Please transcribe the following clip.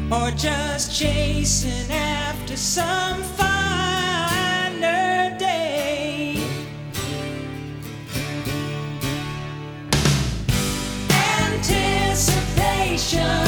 or just chasing after some finer day. Anticipation